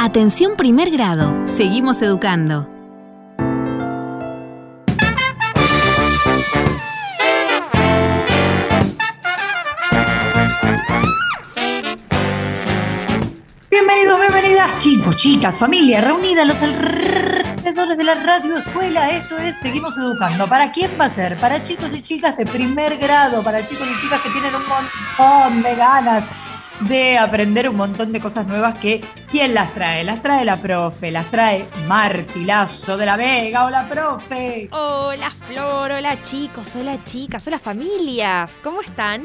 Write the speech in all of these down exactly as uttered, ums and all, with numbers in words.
Atención primer grado. Seguimos educando. Bienvenidos, bienvenidas, chicos, chicas, familia reunida a los alrededores de la radio escuela. Esto es Seguimos Educando. ¿Para quién va a ser? Para chicos y chicas de primer grado, para chicos y chicas que tienen un montón de ganas de aprender un montón de cosas nuevas. Que ¿quién las trae? Las trae la profe, las trae Marti Lazo de la Vega. Hola, profe. Hola, Flor, hola, chicos, hola, chicas, hola, familias. ¿Cómo están?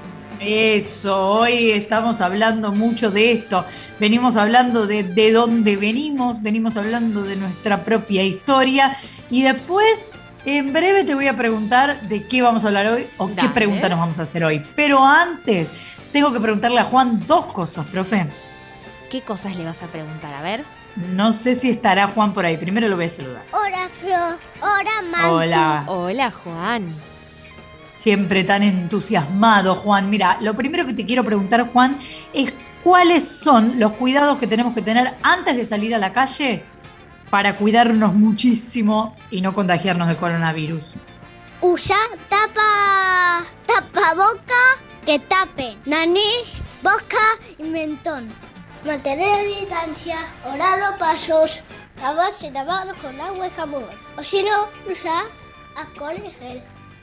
Eso, hoy estamos hablando mucho de esto. Venimos hablando de, de dónde venimos, venimos hablando de nuestra propia historia y después, en breve, te voy a preguntar de qué vamos a hablar hoy o Dale. qué pregunta nos vamos a hacer hoy. Pero antes, tengo que preguntarle a Juan dos cosas, profe. ¿Qué cosas le vas a preguntar? A ver. No sé si estará Juan por ahí. Primero lo voy a saludar. Hola, Flor. Hola, Mantu. Hola. Hola, Juan. Siempre tan entusiasmado, Juan. Mira, lo primero que te quiero preguntar, Juan, es cuáles son los cuidados que tenemos que tener antes de salir a la calle para cuidarnos muchísimo y no contagiarnos de coronavirus. Usa tapa, tapa boca, que tape nariz, boca y mentón. Mantener distancia, orar los pasos, lavarse las manos con agua y jabón. O si no, usa alcohol y gel.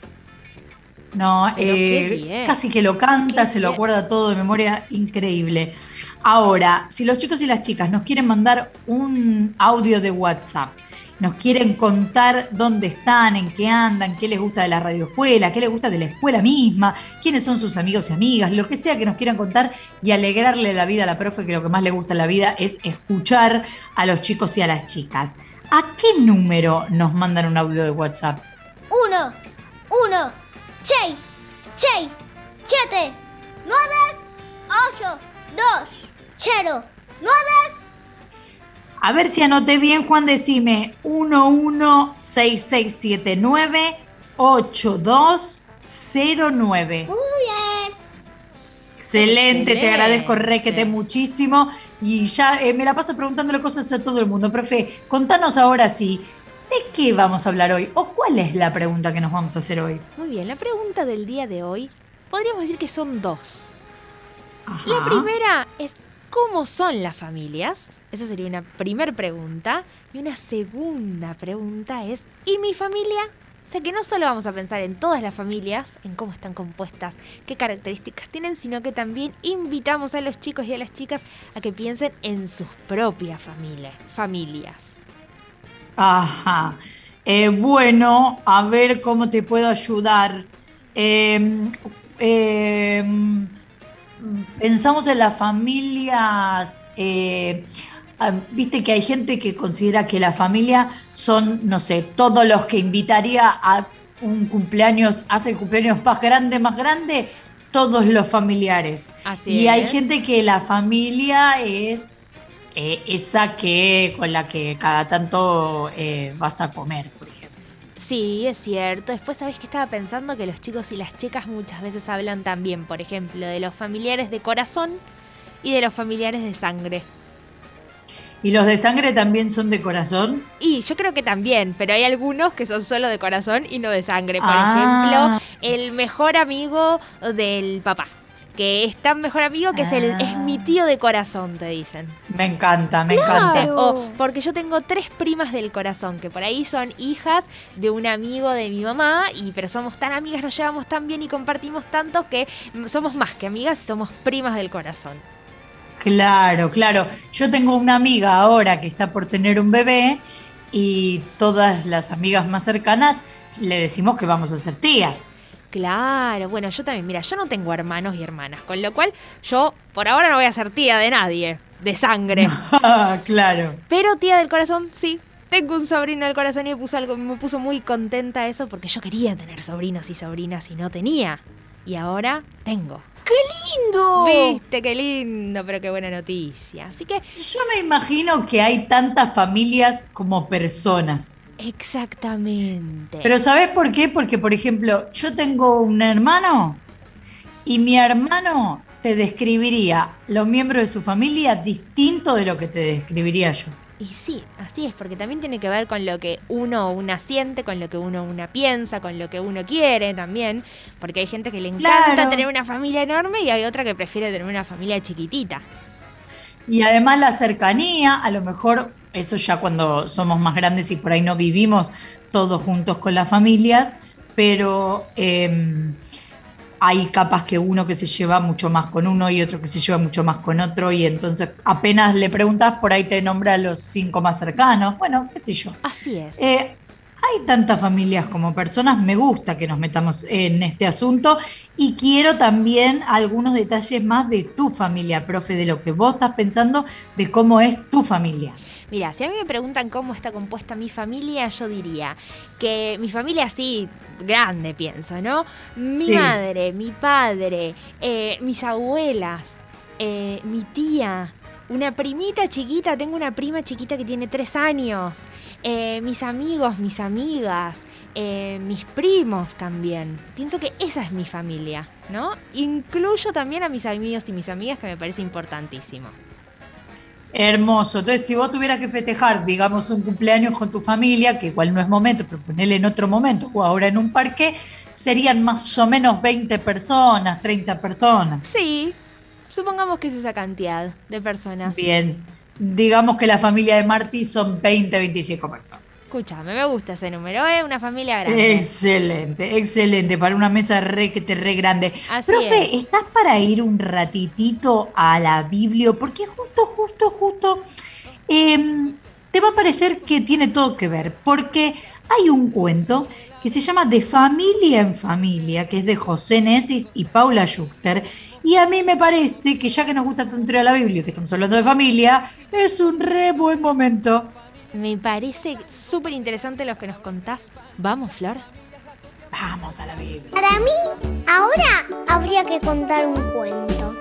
No, eh, casi que lo canta, se lo acuerda todo de memoria, increíble. Ahora, si los chicos y las chicas nos quieren mandar un audio de WhatsApp, nos quieren contar dónde están, en qué andan, qué les gusta de la radioescuela, qué les gusta de la escuela misma, quiénes son sus amigos y amigas, lo que sea que nos quieran contar y alegrarle la vida a la profe, que lo que más le gusta en la vida es escuchar a los chicos y a las chicas. ¿A qué número nos mandan un audio de WhatsApp? Uno, uno. seis, seis, siete, nueve, ocho, dos, cero, nueve. A ver si anoté bien, Juan, decime uno uno seis seis siete nueve ocho dos cero nueve. Muy bien. Excelente, Excelente. Te agradezco, requete muchísimo. Y ya eh, me la paso preguntándole cosas a todo el mundo. Profe, contanos ahora sí. ¿De qué vamos a hablar hoy? ¿O cuál es la pregunta que nos vamos a hacer hoy? Muy bien, la pregunta del día de hoy, podríamos decir que son dos. Ajá. La primera es, ¿cómo son las familias? Esa sería una primera pregunta. Y una segunda pregunta es, ¿y mi familia? O sea que no solo vamos a pensar en todas las familias, en cómo están compuestas, qué características tienen, sino que también invitamos a los chicos y a las chicas a que piensen en sus propias familias. familias. Ajá. Eh, bueno, a ver cómo te puedo ayudar. Eh, eh, pensamos en las familias. Eh, Viste que hay gente que considera que la familia son, no sé, todos los que invitaría a un cumpleaños, hace el cumpleaños más grande, más grande, todos los familiares. Así y es. hay gente que la familia es Eh, esa que con la que cada tanto eh, vas a comer, por ejemplo. Sí, es cierto. Después, ¿sabés qué estaba pensando? Que los chicos y las chicas muchas veces hablan también, por ejemplo, de los familiares de corazón y de los familiares de sangre. ¿Y los de sangre también son de corazón? Y yo creo que también, pero hay algunos que son solo de corazón y no de sangre. Por Ah. ejemplo, el mejor amigo del papá, que es tan mejor amigo que es, el, es mi tío de corazón, te dicen. Me encanta, me Claro. encanta. O porque yo tengo tres primas del corazón, que por ahí son hijas de un amigo de mi mamá, y pero somos tan amigas, nos llevamos tan bien y compartimos tanto que somos más que amigas, somos primas del corazón. Claro, claro. Yo tengo una amiga ahora que está por tener un bebé y todas las amigas más cercanas le decimos que vamos a ser tías. Claro, bueno, yo también, mira, yo no tengo hermanos y hermanas, con lo cual yo por ahora no voy a ser tía de nadie, de sangre. Claro. Pero tía del corazón, sí. Tengo un sobrino del corazón y me puso, algo, me puso muy contenta eso porque yo quería tener sobrinos y sobrinas y no tenía. Y ahora tengo. ¡Qué lindo! ¿Viste? Qué lindo, pero qué buena noticia. Así que... Yo me imagino que hay tantas familias como personas. Exactamente. Pero ¿sabés por qué? Porque, por ejemplo, yo tengo un hermano y mi hermano te describiría los miembros de su familia distinto de lo que te describiría yo. Y sí, así es, porque también tiene que ver con lo que uno o una siente, con lo que uno o una piensa, con lo que uno quiere también, porque hay gente que le encanta Claro. tener una familia enorme y hay otra que prefiere tener una familia chiquitita. Y además la cercanía, a lo mejor eso ya cuando somos más grandes y por ahí no vivimos todos juntos con las familias, pero eh, hay capas que uno que se lleva mucho más con uno y otro que se lleva mucho más con otro, y entonces apenas le preguntas, por ahí te nombra a los cinco más cercanos. Bueno, qué sé yo. Así es. Eh, hay tantas familias como personas, me gusta que nos metamos en este asunto y quiero también algunos detalles más de tu familia, profe, de lo que vos estás pensando de cómo es tu familia. Mira, si a mí me preguntan cómo está compuesta mi familia, yo diría que mi familia así, grande pienso, ¿no? Mi Sí. madre, mi padre, eh, mis abuelas, eh, mi tía, una primita chiquita, tengo una prima chiquita que tiene tres años, eh, mis amigos, mis amigas, eh, mis primos también. Pienso que esa es mi familia, ¿no? Incluyo también a mis amigos y mis amigas, que me parece importantísimo. Hermoso. Entonces, si vos tuvieras que festejar, digamos, un cumpleaños con tu familia, que igual no es momento, pero ponele en otro momento, o ahora en un parque, serían más o menos veinte personas, treinta personas. Sí, supongamos que es esa cantidad de personas. Bien. Digamos que la familia de Marty son veinte, veinticinco personas. Escúchame, me gusta ese número, ¿eh? Una familia grande. Excelente, excelente, para una mesa re que te re grande. Así Profe, es. ¿estás para ir un ratitito a la Biblia? Porque justo, justo, justo, eh, te va a parecer que tiene todo que ver, porque hay un cuento que se llama De familia en familia, que es de José Nesis y Paula Schuster, y a mí me parece que ya que nos gusta tanto ir a la Biblia y que estamos hablando de familia, es un re buen momento. Me parece súper interesante lo que nos contás. ¿Vamos, Flor? Vamos a la Biblia. Para mí, ahora habría que contar un cuento.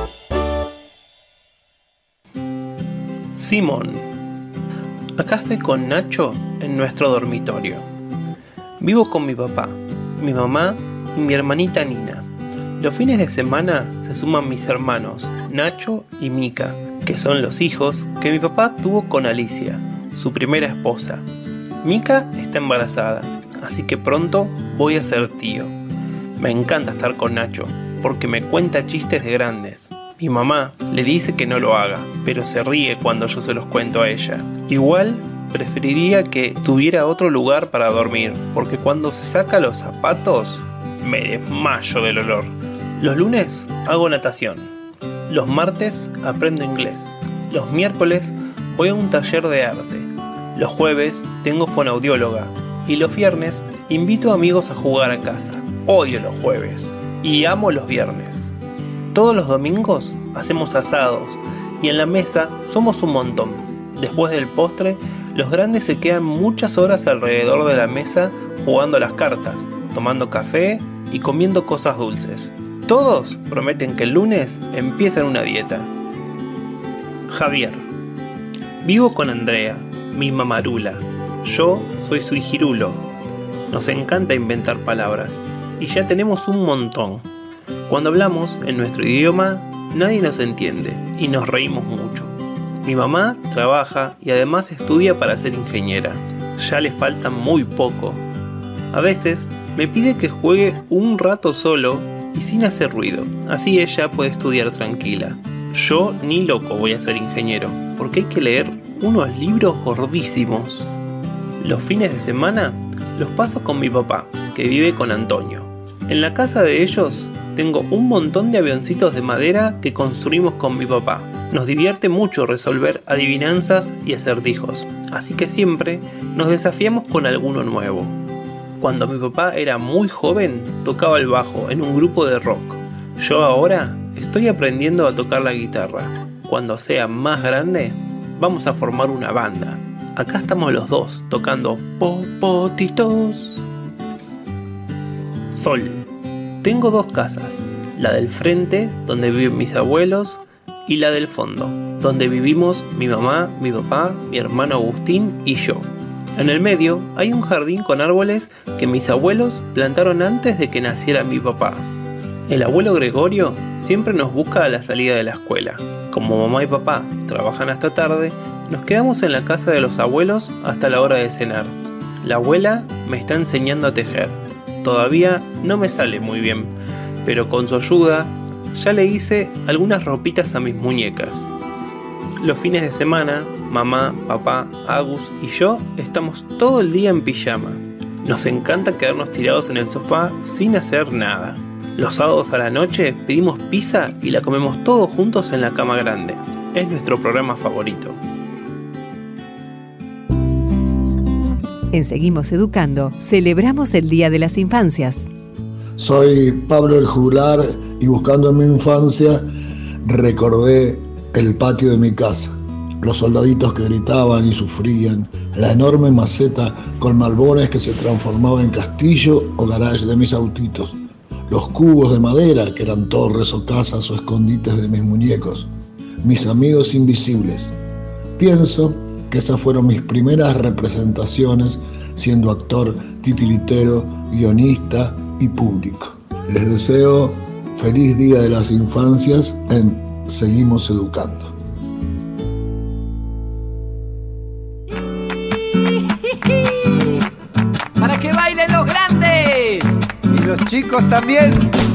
Simón. Acá estoy con Nacho en nuestro dormitorio. Vivo con mi papá, mi mamá y mi hermanita Nina. Los fines de semana se suman mis hermanos, Nacho y Mica, que son los hijos que mi papá tuvo con Alicia, su primera esposa. Mica está embarazada, así que pronto voy a ser tío. Me encanta estar con Nacho, porque me cuenta chistes de grandes. Mi mamá le dice que no lo haga, pero se ríe cuando yo se los cuento a ella. Igual preferiría que tuviera otro lugar para dormir, porque cuando se saca los zapatos me desmayo del olor. Los lunes hago natación. Los martes aprendo inglés. Los miércoles voy a un taller de arte. Los jueves tengo fonoaudióloga. Y los viernes invito a amigos a jugar a casa. Odio los jueves y amo los viernes. Todos los domingos hacemos asados y en la mesa somos un montón. Después del postre, los grandes se quedan muchas horas alrededor de la mesa jugando a las cartas, tomando café y comiendo cosas dulces. Todos prometen que el lunes empiezan una dieta. Javier. Vivo con Andrea, mi mamarula. Yo soy su hijirulo. Nos encanta inventar palabras y ya tenemos un montón. Cuando hablamos en nuestro idioma, nadie nos entiende y nos reímos mucho. Mi mamá trabaja y además estudia para ser ingeniera. Ya le falta muy poco. A veces me pide que juegue un rato solo y sin hacer ruido, así ella puede estudiar tranquila. Yo ni loco voy a ser ingeniero, porque hay que leer unos libros gordísimos. Los fines de semana los paso con mi papá, que vive con Antonio. En la casa de ellos tengo un montón de avioncitos de madera que construimos con mi papá. Nos divierte mucho resolver adivinanzas y acertijos, así que siempre nos desafiamos con alguno nuevo. Cuando mi papá era muy joven, tocaba el bajo en un grupo de rock. Yo ahora estoy aprendiendo a tocar la guitarra. Cuando sea más grande, vamos a formar una banda. Acá estamos los dos tocando popotitos. Sol. Tengo dos casas, la del frente, donde viven mis abuelos, y la del fondo, donde vivimos mi mamá, mi papá, mi hermano Agustín y yo. En el medio hay un jardín con árboles que mis abuelos plantaron antes de que naciera mi papá. El abuelo Gregorio siempre nos busca a la salida de la escuela. Como mamá y papá trabajan hasta tarde, nos quedamos en la casa de los abuelos hasta la hora de cenar. La abuela me está enseñando a tejer. Todavía no me sale muy bien, pero con su ayuda ya le hice algunas ropitas a mis muñecas. Los fines de semana, mamá, papá, Agus y yo estamos todo el día en pijama. Nos encanta quedarnos tirados en el sofá sin hacer nada. Los sábados a la noche pedimos pizza y la comemos todos juntos en la cama grande. Es nuestro programa favorito. En Seguimos Educando, celebramos el Día de las Infancias. Soy Pablo el Juglar y buscando en mi infancia recordé el patio de mi casa, los soldaditos que gritaban y sufrían, la enorme maceta con malbones que se transformaba en castillo o garage de mis autitos, los cubos de madera que eran torres o casas o escondites de mis muñecos, mis amigos invisibles. Pienso que esas fueron mis primeras representaciones siendo actor, titiritero, guionista y público. Les deseo feliz Día de las Infancias en Seguimos Educando. ¡Para que bailen los grandes! Y los chicos también.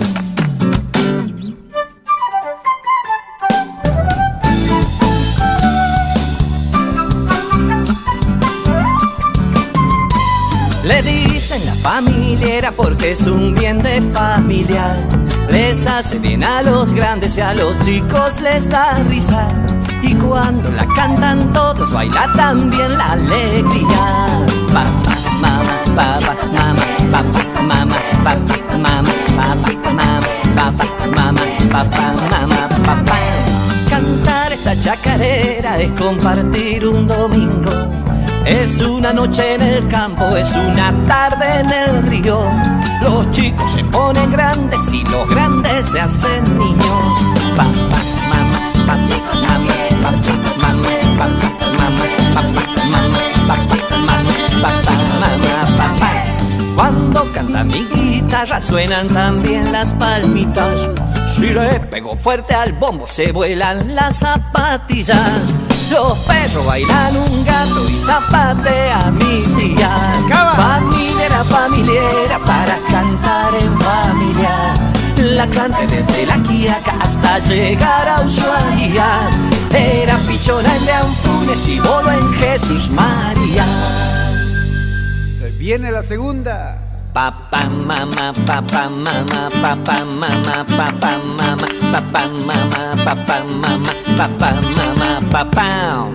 Le dicen la familiera porque es un bien de familia. Les hace bien a los grandes y a los chicos les da risa. Y cuando la cantan todos baila también la alegría. Papá, mamá, papá, mamá, papá, mamá, papá, mamá, papá, mamá, papá, mamá, papá, mamá, papá. Cantar esta chacarera es compartir un domingo. Es una noche en el campo, es una tarde en el río. Los chicos se ponen grandes y los grandes se hacen niños. Papá, mamá, papá, mamá, papá, mamá, papá, mamá, papá, mamá, papá, mamá, papá, mamá, papá. Cuando canta mi guitarra suenan también las palmitas. Si le pego fuerte al bombo se vuelan las zapatillas. Los perros bailan un gato y zapatea mi tía. Familiera, familiera, para cantar en familia. La cante desde la Quiaca hasta llegar a Ushuaia. Era pichona en Leanfunes y bolo en Jesús María. Se viene la segunda. Papá, mamá, papá, mamá, papá, mamá, papá, mamá, papá, mamá, papá, mamá, papá, mamá, papá.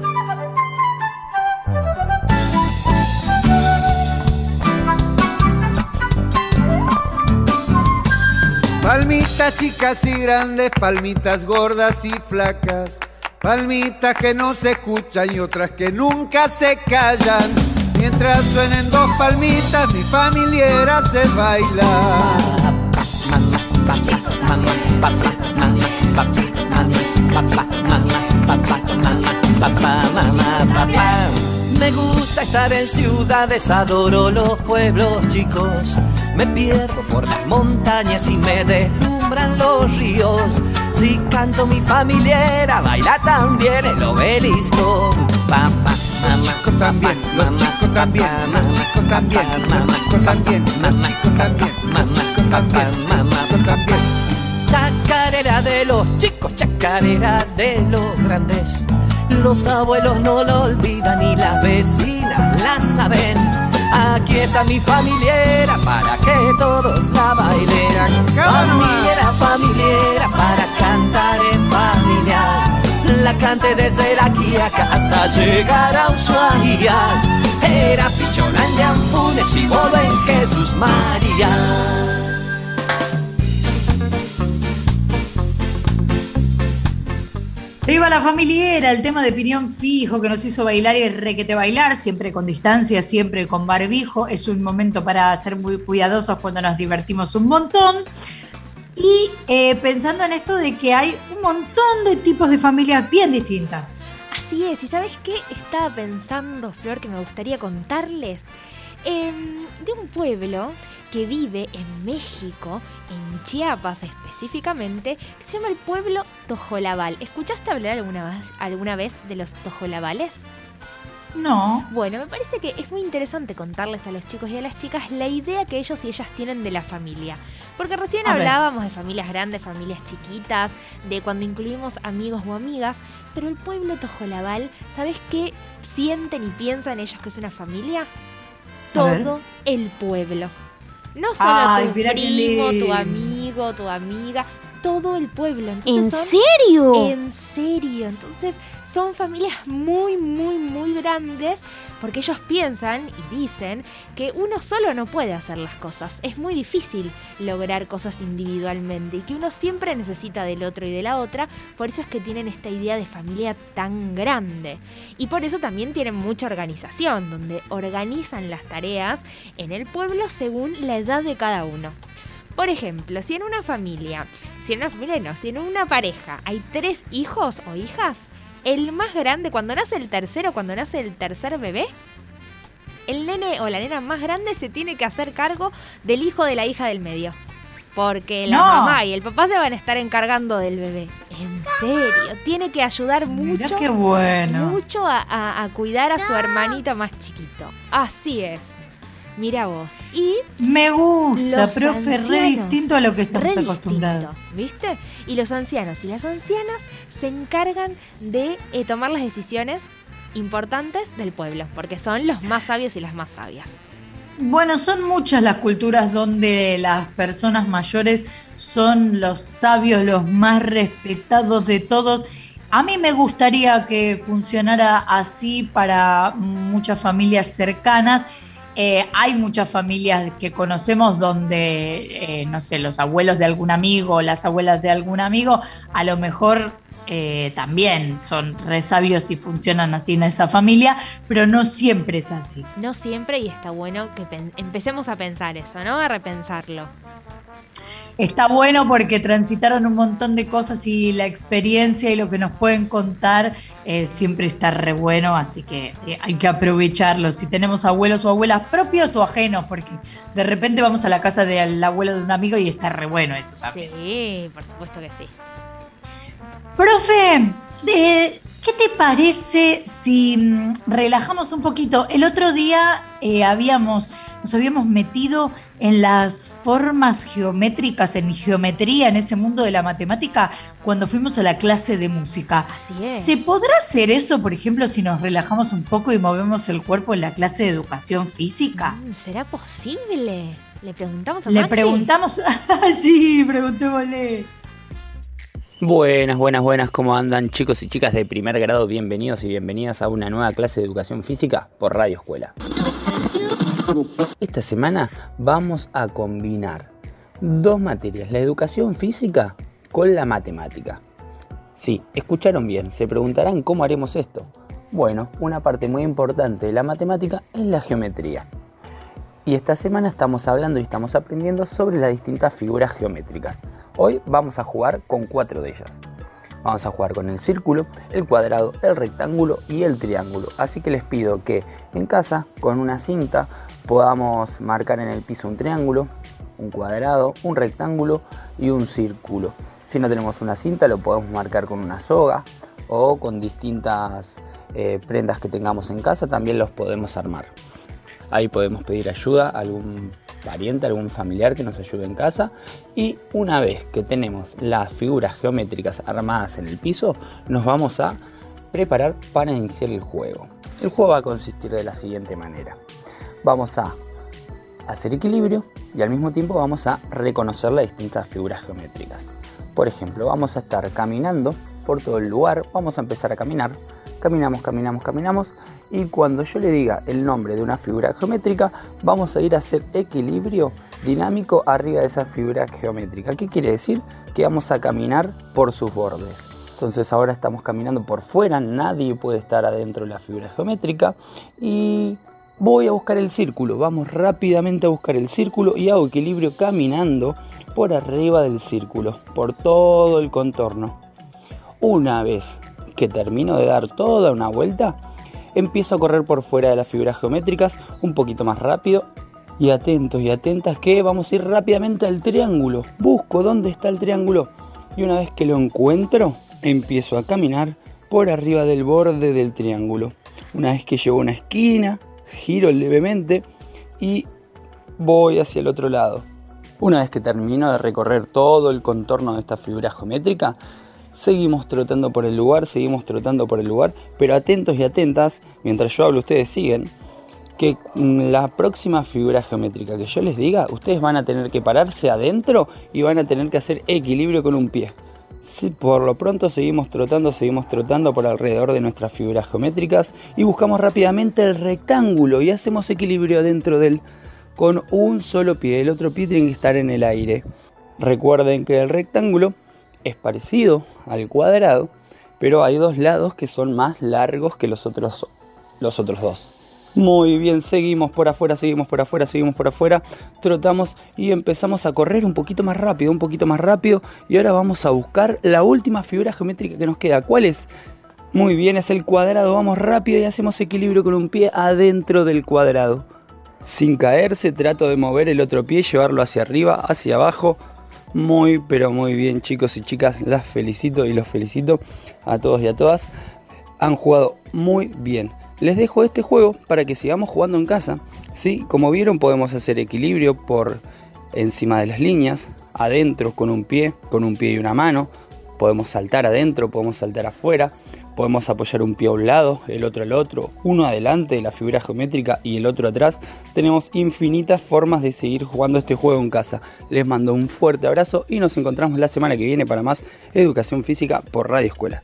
Palmitas chicas y grandes, palmitas gordas y flacas, palmitas que no se escuchan y otras que nunca se callan. Mientras suenen dos palmitas, mi familiera se baila. Me gusta estar en ciudades, adoro los pueblos chicos. Me pierdo por las montañas y me deslumbran los ríos. Si canto mi familiera, baila también el obelisco. Papá, mamá, también, los chicos también, los chicos también, los chicos también, los chicos también, los chicos también, los chicos también. Chacarera de los chicos, chacarera de los grandes. Los abuelos no lo olvidan y las vecinas la saben. Aquí está mi familiera para que todos la bailen. Familiera, familiera para cantar en familia. La cante desde la Quiaca hasta llegar a Ushuaia. Era pichona en Leanfunes y bolo en Jesús María. Viva la familiera, el tema de Piñón Fijo que nos hizo bailar y requete bailar, siempre con distancia, siempre con barbijo. Es un momento para ser muy cuidadosos cuando nos divertimos un montón. Y eh, pensando en esto de que hay un montón de tipos de familias bien distintas. Así es, y ¿sabes qué? Estaba pensando, Flor, que me gustaría contarles. eh, de un pueblo que vive en México, en Chiapas específicamente, que se llama el pueblo Tojolabal. ¿Escuchaste hablar alguna vez, alguna vez de los tojolabales? No. Bueno, me parece que es muy interesante contarles a los chicos y a las chicas la idea que ellos y ellas tienen de la familia. Porque recién A hablábamos ver. de familias grandes, familias chiquitas, de cuando incluimos amigos o amigas, pero el pueblo Tojolabal, ¿sabes qué sienten y piensan ellos que es una familia? Todo el pueblo. No solo Ay, tu primo, tu amigo, tu amiga, todo el pueblo. Entonces ¿En son, serio? En serio. Entonces son familias muy, muy, muy grandes porque ellos piensan y dicen que uno solo no puede hacer las cosas. Es muy difícil lograr cosas individualmente y que uno siempre necesita del otro y de la otra. Por eso es que tienen esta idea de familia tan grande. Y por eso también tienen mucha organización, donde organizan las tareas en el pueblo según la edad de cada uno. Por ejemplo, si en una familia, si en una familia no, si en una pareja hay tres hijos o hijas, el más grande, cuando nace el tercero, cuando nace el tercer bebé, el nene o la nena más grande se tiene que hacer cargo del hijo de la hija del medio. Porque la No. mamá y el papá se van a estar encargando del bebé. En serio, tiene que ayudar Mirá mucho, qué bueno. mucho a, a, a cuidar a su hermanito más chiquito. Así es. Mira vos. Y Me gusta, los profe, re ancianos, distinto a lo que estamos re acostumbrados. distinto, ¿viste? Y los ancianos y las ancianas se encargan de eh, tomar las decisiones importantes del pueblo, porque son los más sabios y las más sabias. Bueno, son muchas las culturas donde las personas mayores son los sabios, los más respetados de todos. A mí me gustaría que funcionara así para muchas familias cercanas. Eh, hay muchas familias que conocemos donde, eh, no sé, los abuelos de algún amigo, las abuelas de algún amigo, a lo mejor eh, también son re sabios y funcionan así en esa familia, pero no siempre es así. No siempre, y está bueno que pen- empecemos a pensar eso, ¿no? A repensarlo. Está bueno porque transitaron un montón de cosas y la experiencia y lo que nos pueden contar eh, siempre está re bueno, así que eh, hay que aprovecharlo. Si tenemos abuelos o abuelas propios o ajenos, porque de repente vamos a la casa del abuelo de un amigo y está re bueno eso también. Sí, por supuesto que sí. Profe, eh, ¿qué te parece si mm, relajamos un poquito? El otro día eh, habíamos... Nos habíamos metido en las formas geométricas, en geometría, en ese mundo de la matemática, cuando fuimos a la clase de música. Así es. ¿Se podrá hacer eso, por ejemplo, si nos relajamos un poco y movemos el cuerpo en la clase de educación física? Mm, ¿Será posible? Le preguntamos a Le Maxi. preguntamos... sí, preguntémosle. Buenas, buenas, buenas, ¿cómo andan chicos y chicas de primer grado? Bienvenidos y bienvenidas a una nueva clase de educación física por Radio Escuela. Esta semana vamos a combinar dos materias, la educación física con la matemática. Sí, escucharon bien, se preguntarán cómo haremos esto. Bueno, una parte muy importante de la matemática es la geometría. Y esta semana estamos hablando y estamos aprendiendo sobre las distintas figuras geométricas. Hoy vamos a jugar con cuatro de ellas. Vamos a jugar con el círculo, el cuadrado, el rectángulo y el triángulo. Así que les pido que en casa, con una cinta, podamos marcar en el piso un triángulo, un cuadrado, un rectángulo y un círculo. Si no tenemos una cinta, lo podemos marcar con una soga o con distintas eh, prendas que tengamos en casa, también los podemos armar. Ahí podemos pedir ayuda a algún pariente, a algún familiar que nos ayude en casa. Y una vez que tenemos las figuras geométricas armadas en el piso, nos vamos a preparar para iniciar el juego. El juego va a consistir de la siguiente manera. Vamos a hacer equilibrio y al mismo tiempo vamos a reconocer las distintas figuras geométricas. Por ejemplo, vamos a estar caminando por todo el lugar, vamos a empezar a caminar. Caminamos, caminamos, caminamos y cuando yo le diga el nombre de una figura geométrica vamos a ir a hacer equilibrio dinámico arriba de esa figura geométrica. ¿Qué quiere decir? Que vamos a caminar por sus bordes. Entonces ahora estamos caminando por fuera, nadie puede estar adentro de la figura geométrica y voy a buscar el círculo. Vamos rápidamente a buscar el círculo y hago equilibrio caminando por arriba del círculo, por todo el contorno. Una vez que termino de dar toda una vuelta, empiezo a correr por fuera de las figuras geométricas un poquito más rápido. Y atentos y atentas que vamos a ir rápidamente al triángulo. Busco dónde está el triángulo. Y una vez que lo encuentro, empiezo a caminar por arriba del borde del triángulo. Una vez que llego a una esquina, giro levemente y voy hacia el otro lado. Una vez que termino de recorrer todo el contorno de esta figura geométrica, seguimos trotando por el lugar, seguimos trotando por el lugar, pero atentos y atentas, mientras yo hablo ustedes siguen, que la próxima figura geométrica que yo les diga, ustedes van a tener que pararse adentro y van a tener que hacer equilibrio con un pie. Sí, por lo pronto seguimos trotando, seguimos trotando por alrededor de nuestras figuras geométricas y buscamos rápidamente el rectángulo y hacemos equilibrio dentro de él con un solo pie. El otro pie tiene que estar en el aire. Recuerden que el rectángulo es parecido al cuadrado, pero hay dos lados que son más largos que los otros, los otros dos. Muy bien, seguimos por afuera, seguimos por afuera, seguimos por afuera, trotamos y empezamos a correr un poquito más rápido, un poquito más rápido. Y ahora vamos a buscar la última figura geométrica que nos queda. ¿Cuál es? Muy bien, es el cuadrado. Vamos rápido y hacemos equilibrio con un pie adentro del cuadrado. Sin caerse, trato de mover el otro pie, llevarlo hacia arriba, hacia abajo. Muy, pero muy bien, chicos y chicas, las felicito y los felicito a todos y a todas. Han jugado muy bien. Les dejo este juego para que sigamos jugando en casa, ¿sí? Como vieron, podemos hacer equilibrio por encima de las líneas, adentro con un pie, con un pie y una mano. Podemos saltar adentro, podemos saltar afuera, podemos apoyar un pie a un lado, el otro al otro, uno adelante de la figura geométrica y el otro atrás. Tenemos infinitas formas de seguir jugando este juego en casa. Les mando un fuerte abrazo y nos encontramos la semana que viene para más Educación Física por Radio Escuela.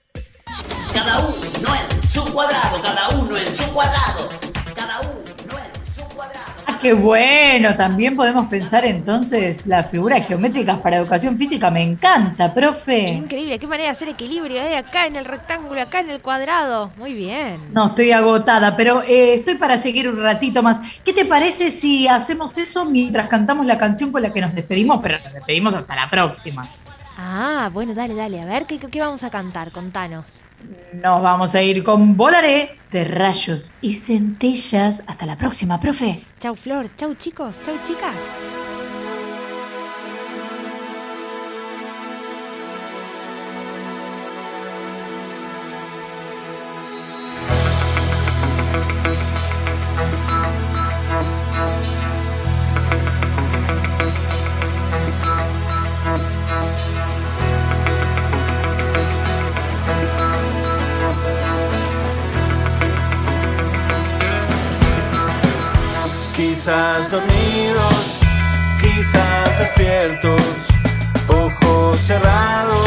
Cada uno en su cuadrado, cada uno en su cuadrado, cada uno en su cuadrado. Ah, qué bueno, también podemos pensar entonces las figuras geométricas para educación física. Me encanta, profe. Increíble, qué manera de hacer equilibrio, ¿eh? Acá en el rectángulo, acá en el cuadrado. Muy bien. No, estoy agotada, pero eh, estoy para seguir un ratito más. ¿Qué te parece si hacemos eso mientras cantamos la canción con la que nos despedimos? Pero nos despedimos hasta la próxima. Ah, bueno, dale, dale. A ver, ¿qué, qué vamos a cantar? Contanos. Nos vamos a ir con Volaré de Rayos y Centellas. Hasta la próxima, profe. Chau, Flor. Chau, chicos. Chau, chicas. Quizás dormidos, quizás despiertos, ojos cerrados.